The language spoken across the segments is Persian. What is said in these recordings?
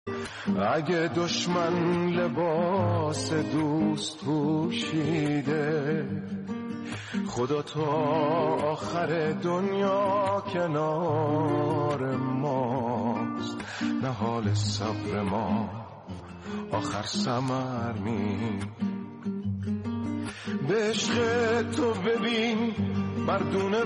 اگه دشمن لباس دوست پوشیده، خدا تا آخر دنیا کنار ماست. نه حال صبر ما آخر ثمر نیست. به عشق تو ببین مردونه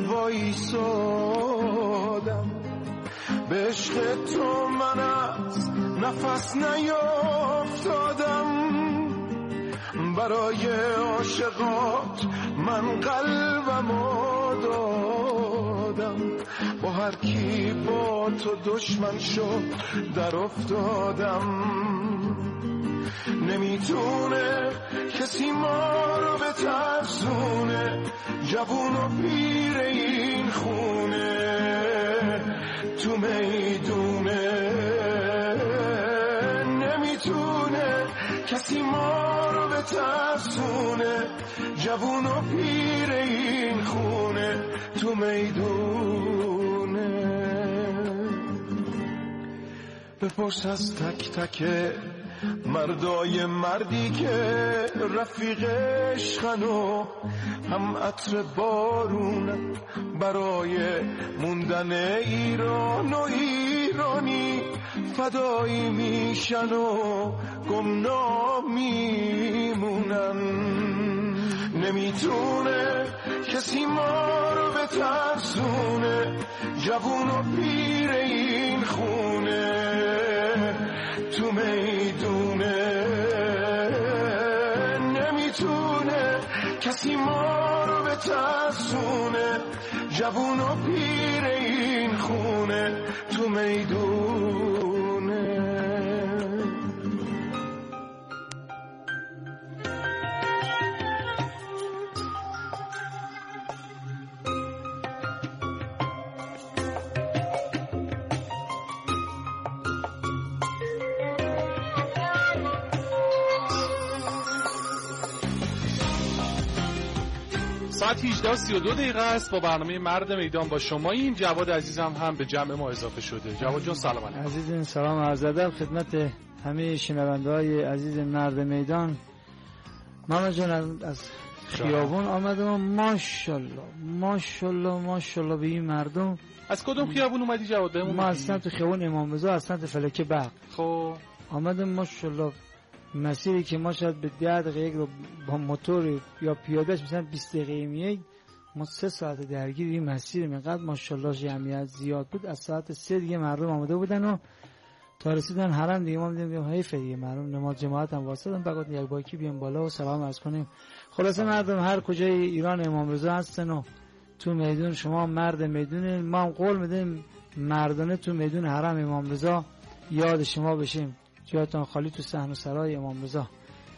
وایسادم، به عشق تو من از نفس نیافتادم. برای عاشقات من قلبمو دادم، با هر کی با تو دشمن شد در افتادم. نمیتونه کسی ما رو بترسونه، جوون و پیر این خونه تو میدونه. نمیتونه کسی ما رو بترسونه، جوون و پیر این خونه تو میدونه. بپرس از تک تک مردای مردی که رفیق عشقن و هم عطر بارون برای موندن ایران و ایرانی فدایی میشن و گمنام میمونن. نمیتونه کسی ما رو بترسونه، جوون و پیر این خونه تو میدونه. نمیتونه کسی ما رو بترسونه، جوون و پیر این خونه تو میدونه. ساعت 18:32 است. با برنامه مرد میدان با شما. این جواد عزیزم هم به جمع ما اضافه شده. جواد جان سلام علیکم. عزیزان سلام عرض ادب خدمت همه شنونده‌های عزیز مرد میدان. ماما جان از خیابون آمدم و ماشاءالله به این مردم. از کدوم خیابون اومدی جواد؟ ما از سمت خیابون امام رضا، از سمت فلک برق. خب آمدم ماشاءالله مسیری که ما شاید به 10 دقیقه رو با موتور یا پیادهش مثلا 20 دقیقه میاییم، ما 3 ساعت درگیر این مسیر. اینقدر ماشاءالله جمعیت زیاد بود. از ساعت 3 دیگه مردم آمده بودن و تا رسیدن حرم دیگه ما دیدیم حیف دیگه مردم نماز جماعت هم واسطن بعد یک باکی بیان بالا و سلام عرض کنیم. خلاصه مردم هر کجای ایران امام رضا هستن و تو میدون شما مرد میدون، ما هم قول میدیم مردانه تو میدون حرم امام رضا یاد شما بشیم. جاتون خالی تو صحن و سرای امام رضا.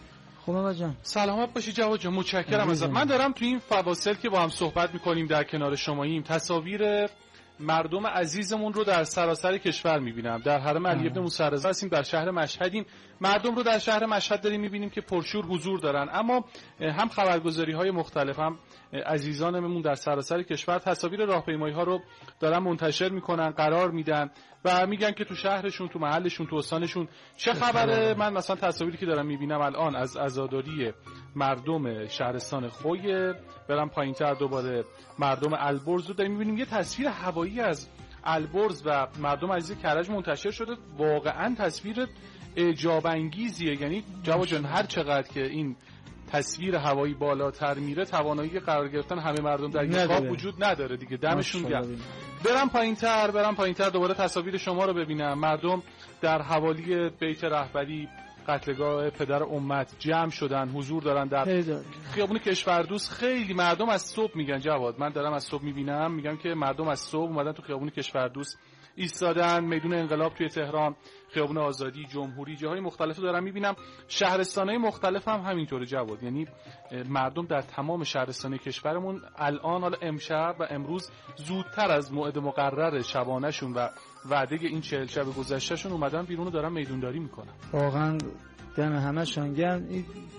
خب آقا جان سلامت باشی جواد جان، متشکرم ازت. من دارم تو این فواصل که با هم صحبت میکنیم در کنار شماییم تصاویر مردم عزیزمون رو در سراسر کشور میبینم. در حرم علی ابن موسی رضا هستیم، در شهر مشهدیم. مردم رو در شهر مشهد داریم میبینیم که پرشور حضور دارن، اما هم خبرگزاری‌های مختلف هم عزیزانمون در سراسر کشور تصاویر راهپیمایی‌ها رو دارن منتشر میکنن، قرار میدن و میگن که تو شهرشون، تو محلشون، تو استانشون چه خبره. من مثلا تصاویری که دارم میبینم الان از عزاداری مردم شهرستان خوی، برم پایین‌تر دوباره مردم البرز رو داریم میبینیم. یه تصویر هوایی از البرز و مردم عزیز کرج منتشر شده. واقعا تصویر اعجاب انگیزیه. یعنی جواد جان هر چقدر که این تصویر هوایی بالاتر میره توانایی قرار گرفتن همه مردم در یک قاب وجود نداره دیگه. دمشون گرم. برم پایین‌تر دوباره تصاویر شما رو ببینم. مردم در حوالی بیت رهبری قتلگاه پدر امت جمع شدن، حضور دارن در خیابون کشوردوست. خیلی مردم از صبح میگن جواد، من دارم از صبح میبینم، میگم که مردم از صبح اومدن تو خیابون کشوردوست ایستادن. میدون انقلاب توی تهران، خیابون آزادی، جمهوری، جاهای مختلف دارم میبینم. شهرستان‌های مختلف هم همینطوره جواد. یعنی مردم در تمام شهرستان‌های کشورمون الان، حالا امشب و امروز زودتر از موعد مقرر شبانه‌شون و وعده این 40 شب گذشتهشون اومدن بیرون و دارن میدونداری میکنن. واقعا دم همه‌شون گرم.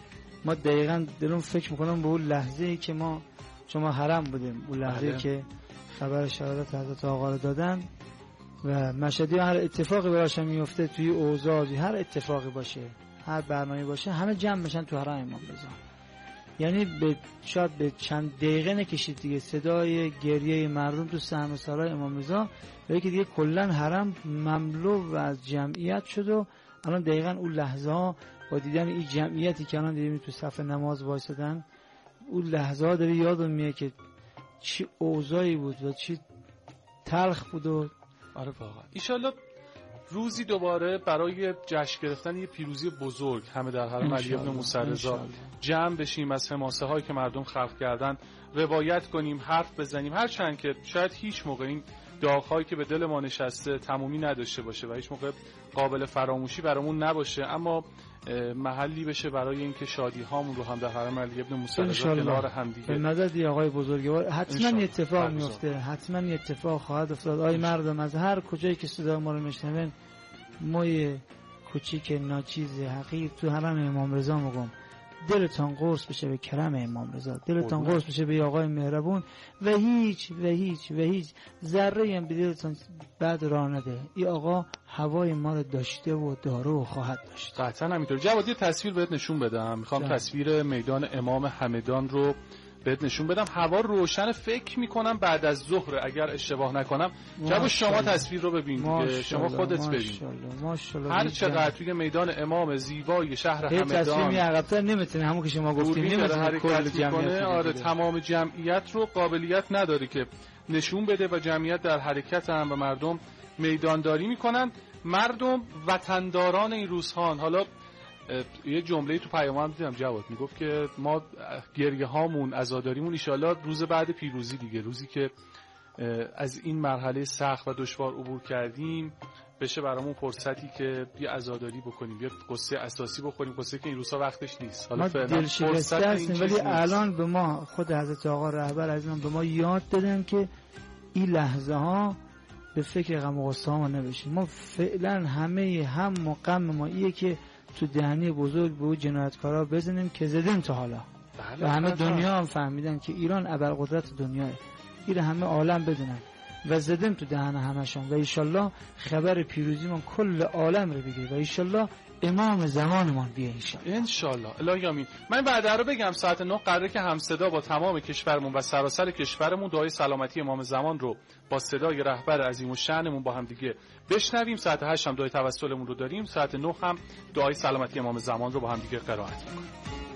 ما دقیقاً دلم فکر میکنم به اون لحظه‌ای که شما حرم بودیم، اون لحظه‌ای که خبر شهادت حضرت آقا رو دادن. و مشهدی هر اتفاقی براش میفته توی اوضاعی، هر اتفاقی باشه، هر برنامه‌ای باشه، همه جمع بشن تو حرم امام رضا. یعنی شاید به چند دقیقه نکشید دیگه صدای گریه مردم تو صحنه‌سرای امام رضا و که دیگه کلا حرم مملو و از جمعیت شد. و الان دقیقاً اون لحظه ها با دیدن این جمعیتی که الان دیدیم تو صف نماز وایسادن، اون لحظه ها داره یادم میاد که چی اوضاعی بود و چی تلخ بود. و آره واقعا ایشالله روزی دوباره برای جشن گرفتن یه پیروزی بزرگ همه در حرم علی ابن موسی رضا جمع بشیم، از حماسه هایی که مردم خلق کردن روایت کنیم، حرف بزنیم، هرچند که شاید هیچ موقع این داغ‌هایی که به دل ما نشسته تمومی نداشته باشه و هیچ موقع قابل فراموشی برامون نباشه، اما محلی بشه برای اینکه شادی هامون رو هم در حرم علی ابن موسی رضا کنار هم دیگه به مدد آقای بزرگوار حتما اتفاق میفته، حتما اتفاق خواهد افتاد. آی مردم از هر کجایی که صدا ما رو میشنون، ما کوچیک ناچیز حقیر تو حرم امام رضا میگم دلتان قرص بشه به کرم امام رضا، دلتان قرص بشه به آقای مهربون و هیچ ذره هم به دلتان بد راه نده. این آقا هوای ما رو داشته و داره و خواهد داشت. قطعا همینطور. جواد یه تصویر بهت نشون بدم، میخوام تصویر میدان امام همدان رو بهت نشون بدم. هوا روشن، فکر میکنم بعد از ظهر اگر اشتباه نکنم. جواد شما تصویر رو ببین دیگه، شما خودت ببین. ماشاءالله هر چقدر توی میدان امام زیبای شهر همدان تصویر میعقب‌تر نمیتونه، همون که شما گفتین نمیتونه کل جمعیت. آره تمام جمعیت رو قابلیت نداره که نشون بده و جمعیت در حرکت هم و مردم میدانداری میکنن. مردم وطنداران این روزهان. حالا یه جمله تو پیام هم دیدم جواد میگفت که ما گریه هامون عزاداریمون ان شاءالله روز بعد پیروزی دیگه، روزی که از این مرحله سخت و دشوار عبور کردیم بشه برامون فرصتی که یه عزاداری بکنیم، یه قصه اساسی بخوریم، قصه که این روزها وقتش نیست. حالا فرصت هستیم ولی الان به ما خود حضرت آقا رهبر عزیزم به ما یاد دادن که این لحظه ها به فکر غم و غصه ها نباشیم. ما فعلا همه هم غم ما ایه که تو دهنی بزرگ به جنایتکارا بزنیم که زدیم تا حالا و همه دنیا هم فهمیدن که ایران ابرقدرت دنیاه، این همه عالم بدونن و زدیم تو دهن همشون و ایشالله خبر پیروزی من کل عالم رو بگیره و ایشالله امام زمانمان بیه انشالله. الهی آمین. من بعد رو بگم ساعت 9 قراره که هم صدا با تمام کشورمون و سراسر کشورمون دعای سلامتی امام زمان رو با صدای رهبر عظیم الشأنمون با هم دیگه بشنویم. ساعت 8 هم دعای توسلمون رو داریم، ساعت 9 هم دعای سلامتی امام زمان رو با هم دیگه قرائت می‌کنیم.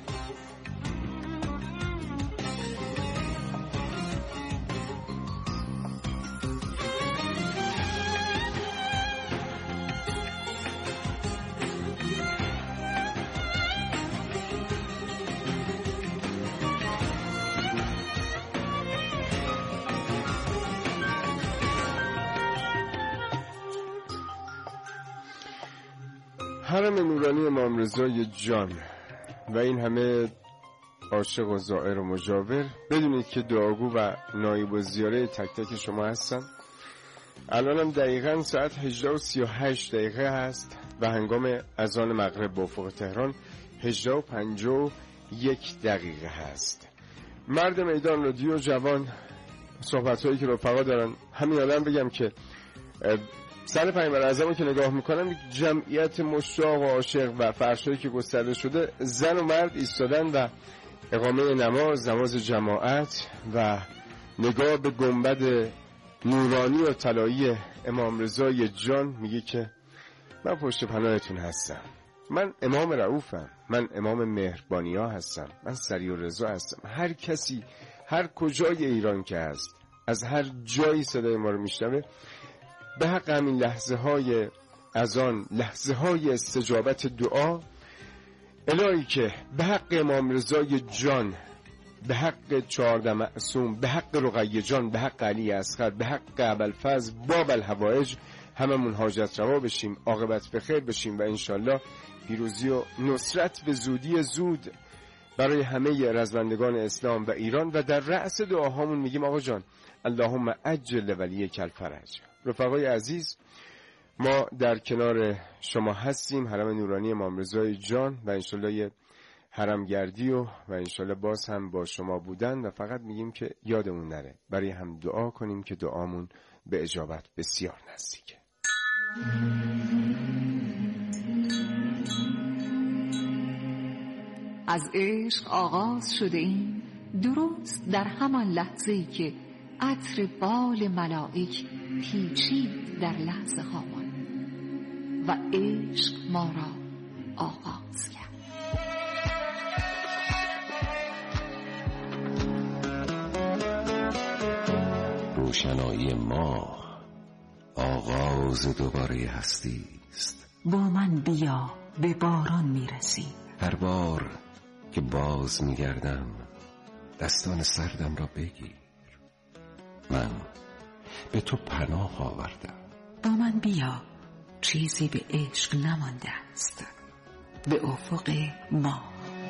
حرم نورانی امام رضای جان و این همه عاشق و زائر و مجاور، بدونید که دعاگو و نایب و زیاره تک تک شما هستم. الان هم دقیقاً ساعت 18:38 هست و هنگام اذان مغرب با افق تهران 18:51 هست. مرد میدان رادیو جوان صحبت‌هایی که رفقا دارن، همین الان بگم که سر پیامبر اعظمو که نگاه میکنم جمعیت مشتاق و عاشق و فرشایی که گسترده شده، زن و مرد ایستادن و اقامه نماز جماعت و نگاه به گنبد نورانی و طلایی امام رضای جان میگه که من پشت پناهتون هستم، من امام رؤوفم، من امام مهربانیا هستم، من سری و رضا هستم. هر کسی هر کجای ایران که هست، از هر جایی صدای ما رو میشنوه، به حق همین لحظه های اذان، لحظه های استجابت دعا، الهی که به حق امام رضای جان، به حق 14 معصوم، به حق رقیه جان، به حق علی اصغر، به حق ابوالفضل باب الحوائج هممون حاجت روا بشیم، عاقبت به خیر بشیم و انشالله پیروزی و نصرت به زودی زود برای همه رزمندگان اسلام و ایران. و در رأس دعاهامون میگیم آقا جان اللهم عجل ولیک الفرج. رفقای عزیز، ما در کنار شما هستیم، حرم نورانی امام رضای جان و انشالله یه حرم گردی و انشالله باز هم با شما بودن و فقط میگیم که یادمون نره برای هم دعا کنیم که دعامون به اجابت بسیار نزدیکه. از عشق آغاز شده ایم درست در همان لحظه‌ای که عطر بال ملائک پیچید در لحظه هامان و عشق ما را آغاز کرد. روشنایی ما آغاز دوباره هستی است. با من بیا به باران میرسی. هر بار که باز میگردم دستان سردم را بگیر. من به تو پناه آوردم. با من بیا چیزی به عشق نمانده است. به افق ما.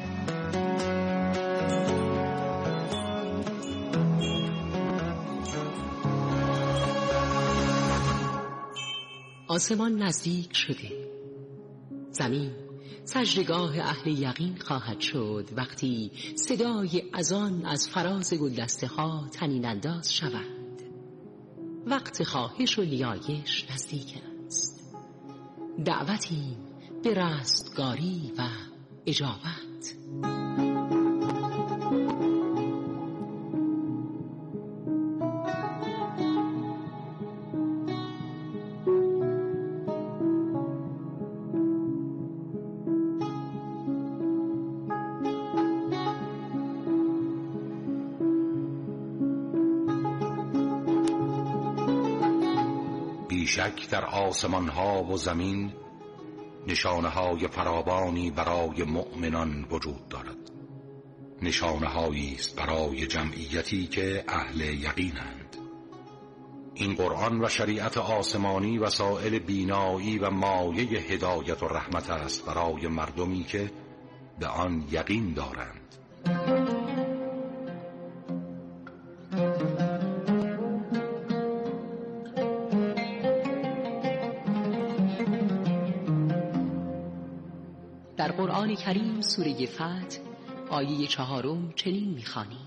آسمان نزدیک شده. زمین سجدگاه اهل یقین خواهد شد وقتی صدای اذان از فراز گلدسته ها طنین انداز شود. وقت خواهش و نیایش نزدیک است. دعوتیم به رستگاری و اجابت. بیشک در آسمان ها و زمین نشانه های فراوانی برای مؤمنان وجود دارد. نشانه هایی است برای جمعیتی که اهل یقینند. این قرآن و شریعت آسمانی وسائل بینایی و مایه هدایت و رحمت است برای مردمی که به آن یقین دارند. در قرآن کریم سوره فتح آیه 4 چنین می‌خوانیم: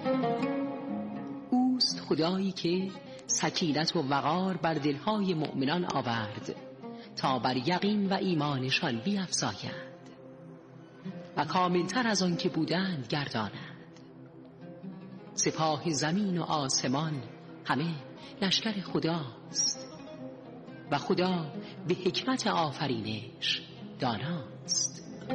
اوست خدایی که سکینت و وقار بر دلهای مؤمنان آورد تا بر یقین و ایمانشان بیفزاید و کاملتر از آن که بودند گرداند. سپاه زمین و آسمان همه لشکر خداست و خدا به حکمت آفرینش داناست.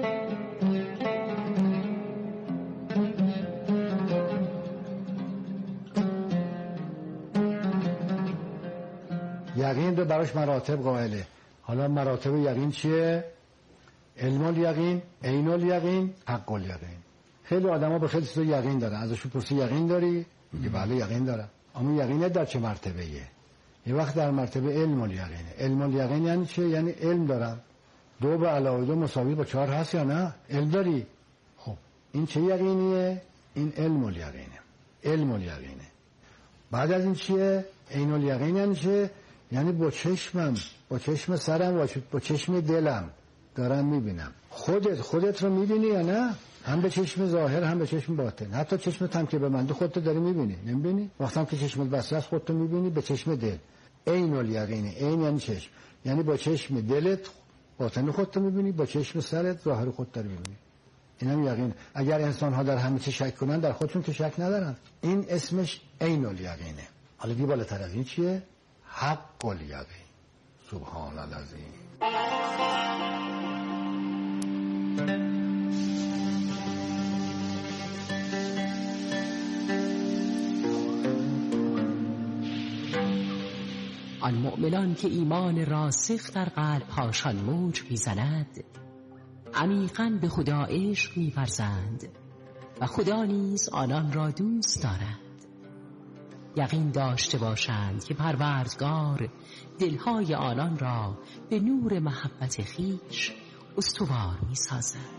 یقین رو براش مراتب قائله. حالا مراتب یقین چیه؟ علم الیقین، عین الیقین، حق الیقین. خیلی آدما به خیلی چیزا یقین دارن. ازشون پرسی یقین داری؟ میگه بله یقین دارم. اما یقین در چه مرتبه‌ایه؟ یه وقت در مرتبه علم الیقین. علم الیقین یعنی چه؟ یعنی علم دارم. 2 به علاوه 2 مساوی با 4 هست یا نه؟ علم داری. خب این چه یقینیه؟ این علم الیقینه. علم الیقینه. بعد از این چیه؟ عین الیقین یعنی چه؟ یعنی با چشمم، با چشم سرم، با چشم دلم دارم میبینم. خودت رو میبینی یا نه؟ هم به چشم ظاهر هم به چشم باطن. حتی چشمت هم که به من خودت داری میبینی، نمیبینی؟ وقتی هم که چشمت بسته است خودت میبینی به چشم دل. عین الیقین. عین یعنی چشم، یعنی با چشم دلت باطن خودت میبینی، با چشم سرت ظاهر خودت داری میبینی. اینم یقین. اگر انسان ها در همه چی شک کنن در خودشون که شک ندارن. این اسمش عین الیقینه. حالا دیگه بالاتر از این چیه؟ حق الیقین. سبحان العظیم. آن مؤمنان که ایمان راسخ در قلب‌هاشان موج می‌زند عمیقاً به خدا عشق می‌ورزند و خدا نیز آنان را دوست دارد. یقین داشته باشند که پروردگار دلهای آنان را به نور محبت خویش استوار می‌سازد.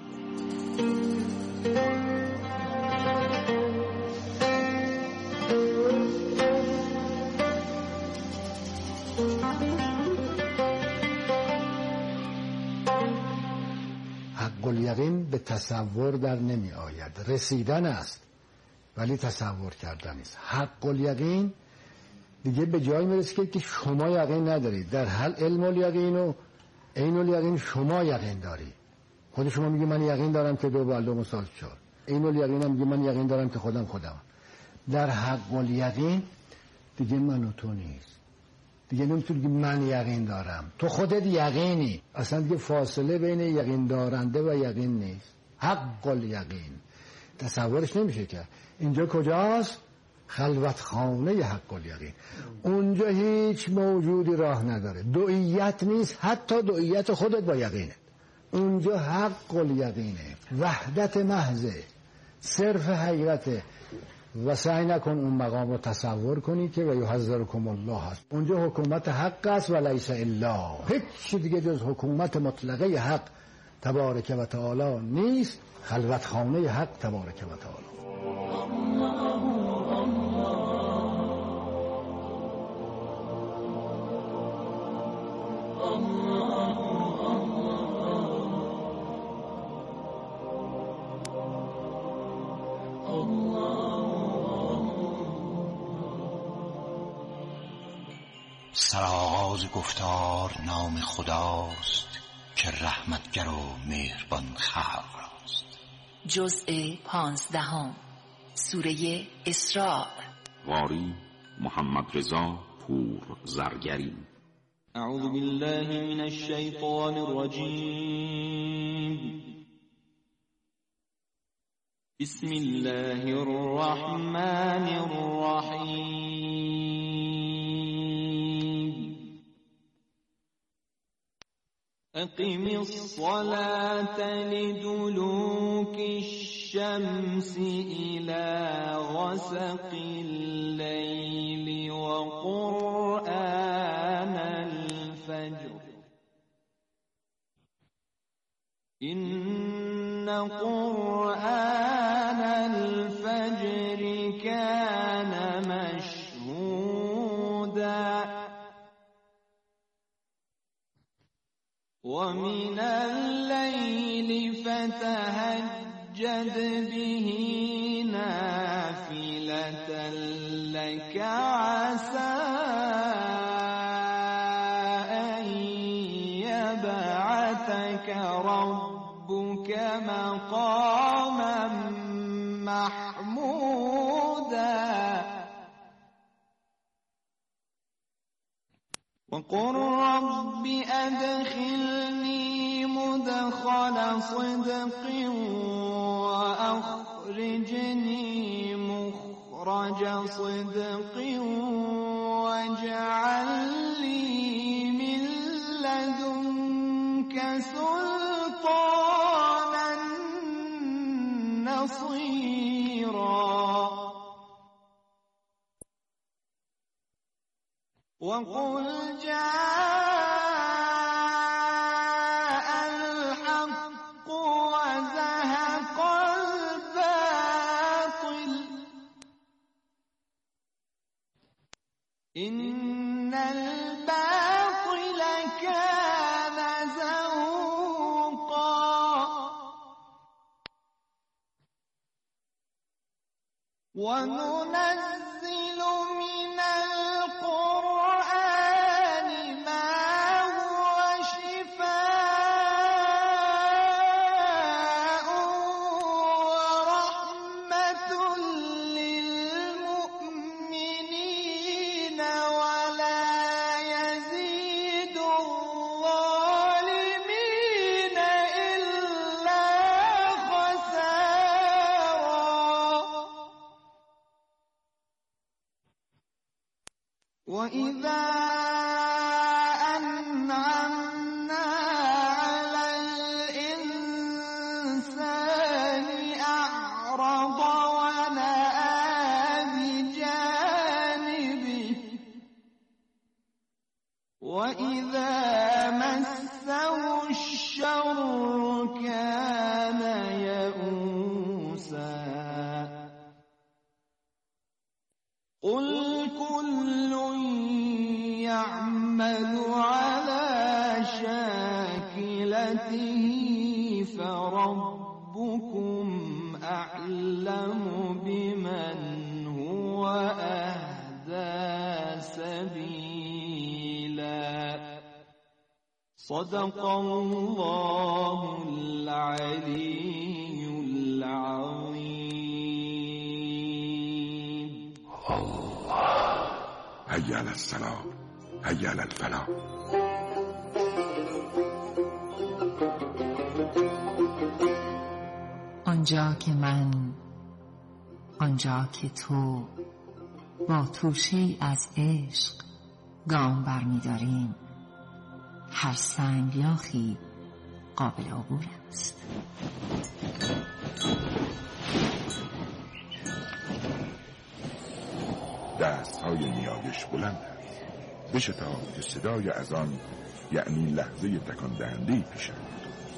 حق الیقین به تصور در نمی آید. رسیدن است ولی تصور کردن است. حق الیقین دیگه به جایی میرسه که شما یقین ندارید. در حال علم الیقین و عین الیقین شما یقین داری. خود شما میگه من یقین دارم که 2 + 2 = 4. عین الیقین هم میگه من یقین دارم که خودم. در حق الیقین دیگه من و تو نیست. دیگه نمیتونی که من یقین دارم، تو خودت یقینی. اصلا دیگه فاصله بین یقین دارنده و یقین نیست. حق الیقین تصورش نمیشه که اینجا کجاست؟ خلوت خانه حق الیقین. اونجا هیچ موجودی راه نداره، دوئیت نیست، حتی دوئیت خودت با یقینه. اونجا حق الیقینه، وحدت محضه، صرف حقیقته. و سعی نکن اون مقام رو تصور کنی که و یحذرکم الله هست. اونجا حکومت حق است و لیس الا، هیچ دیگه جز حکومت مطلقه حق تبارک و تعالی نیست. خلوت خانه حق تبارک و تعالی. سرآغاز گفتار نام خداست که رحمتگر و مهربان خلق راست. جزء 15 سوره اسراء. قاری محمد رضا پور زرگری. اعوذ بالله من الشیطان الرجیم. بسم الله الرحمن الرحیم. اقم الصلاة لدلوك الشمس إلى غسق الليل وقرآن الفجر إن قرآن الفجر كان مشهودا ومن الليل فتهجد به نافلة لك عسى أن يبعثك ربك مقاما محمودا وقل رب أدخلني مدخل صدق وأخرجني مخرج صدق واجعل لي من لدنك سلطانا نصيرا وقل جاء الحق وزهق الباطل إن الباطل كان زهوقا وننزل من القرآن ما هو شفاء ورحمة للمؤمنين ولا يزيد الظالمين إلا خسارا وإذا أنعمنا على الإنسان أعرض ونأى بجانبه وإذا مسه الشر كان يئوسا قل كل يعمل على شاكلته فربكم أعلم بمن هو أهدى سبيلا صدق الله العلي العظيم. الله. هيا على الصلاة، هيا على الفلاح. آنجا که من، آنجا که تو با توشه‌ای از عشق گام برمی‌داریم، هر سنگلاخی قابل عبور است. دست‌های نیایش بلند است. بشتاب که صدای اذان، یعنی لحظه تکان دهنده پیش آمد.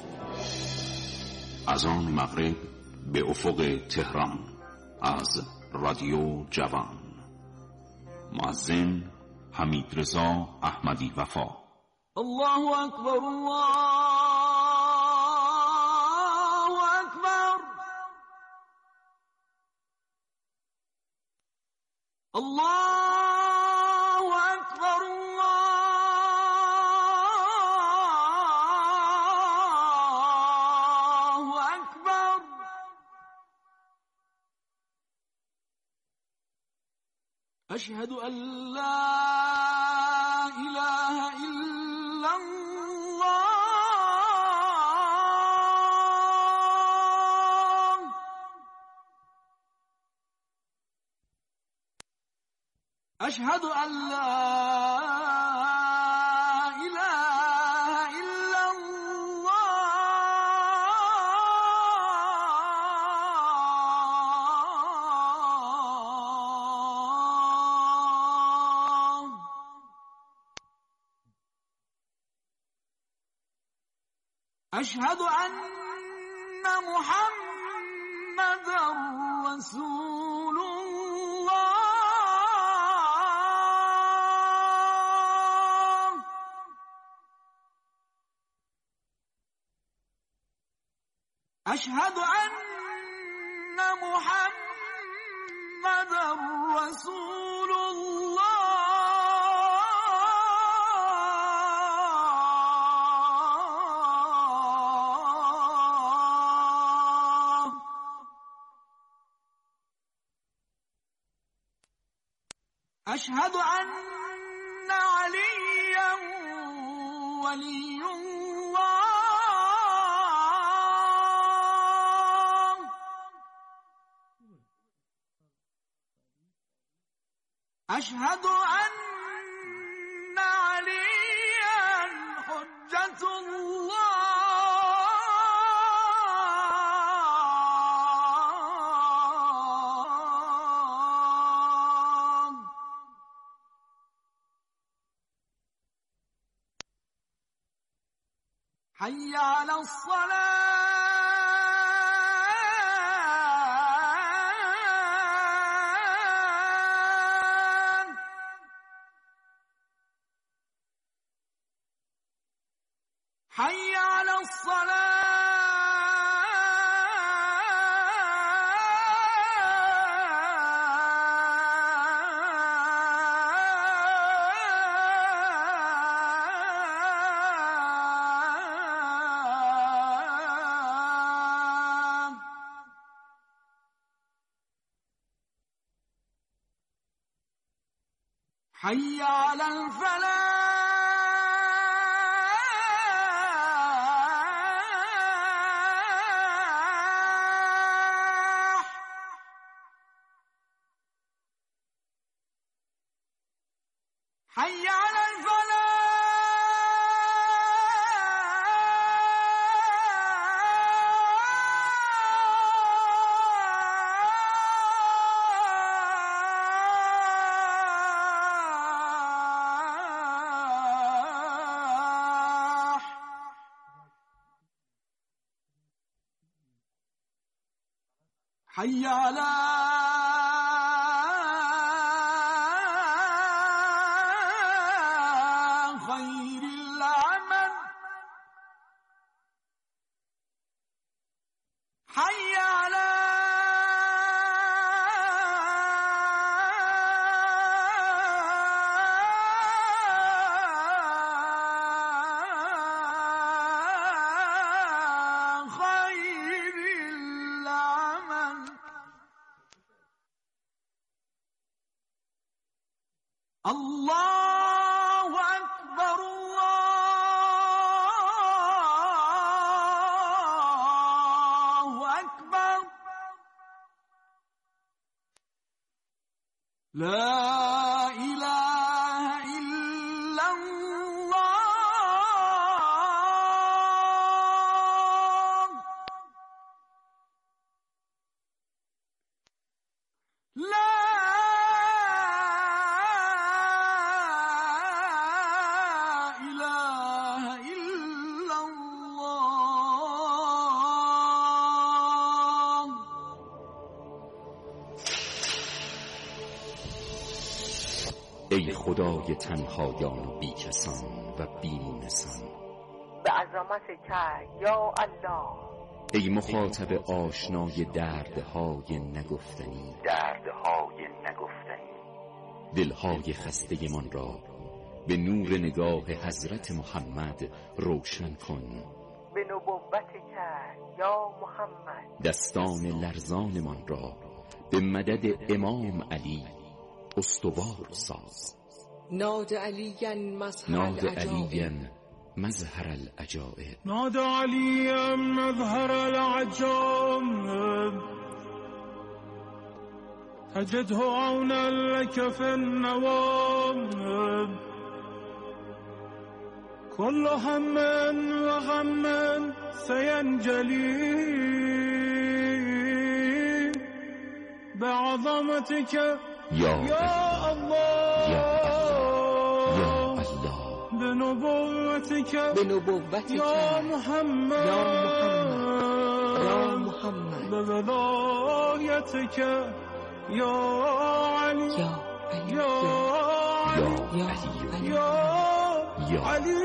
اذان مغرب به افق تهران از رادیو جوان. مؤذن حمیدرضا احمدی وفا. الله اکبر، الله اکبر، الله اکبر، الله اکبر. اشهد ان لا اله الا الله. اشهد ان لا اله الا الله. اشهد ان محمدا رسول الله. اشهد ان محمدا رسول الله. اشهد ان عليا ولي الله. اشهد ان عليا حجة الله. حي على الصلاة. حي على الصلاة. حي على الفلاح. حي على الفلاح. حي على خير العمل. حي على لا إله إلا الله لا إله إلا الله. ای خدای تنهایان و بیکسان و بی‌نسان، به عظمتک یا الله. ای مخاطب آشنای دردهای نگفتنی، دلهای خسته من را به نور نگاه حضرت محمد روشن کن. به نبوتک یا محمد. دستان لرزان من را به مدد امام علی استوار ساز. ناد علیاً مظهر العجائب. ناد علیاً مظهر العجائب. تجده عونا لك في النوائب. كل هم وغم سينجلي بعظمتك یا الله، یا بنبوتك یا محمد بولايتك يا علي يا علي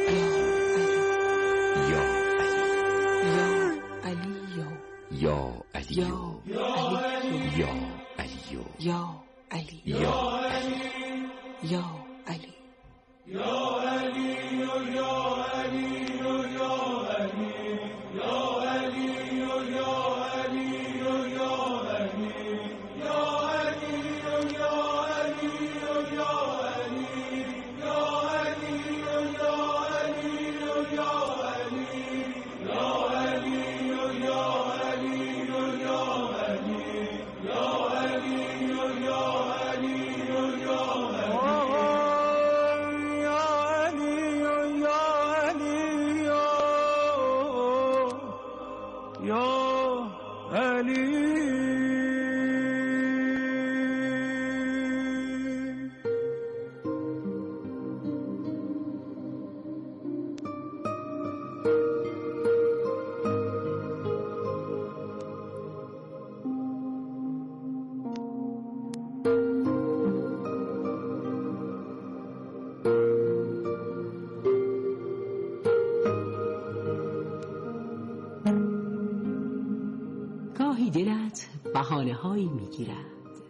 گاهی دلت بهانه هایی میگیرد،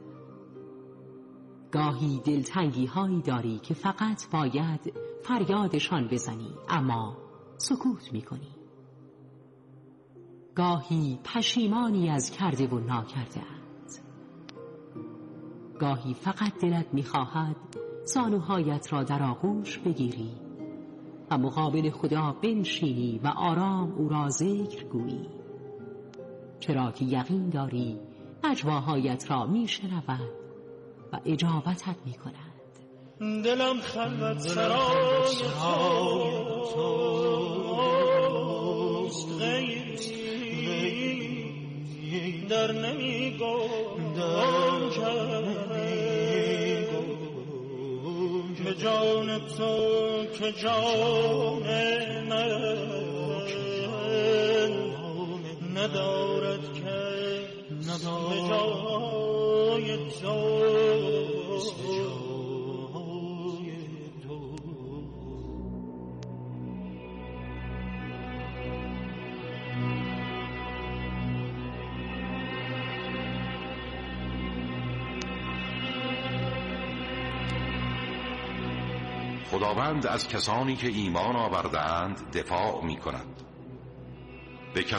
گاهی دلتنگی هایی داری که فقط باید فریادشان بزنی اما سکوت میکنی. گاهی پشیمانی از کرده و ناکرده‌ات، گاهی فقط دلت میخواهد زانوهایت را در آغوش بگیری و مقابل خدا بنشینی و آرام او را ذکر گویی، چرا که یقین داری نجواهایت را میشنود و اجابتت میکند. دلم خلوت سرای توست، غیری در نمیگم که جان تو که جان من ندارد که به جای تو. خداوند از کسانی که ایمان آوردند دفاع می کند. به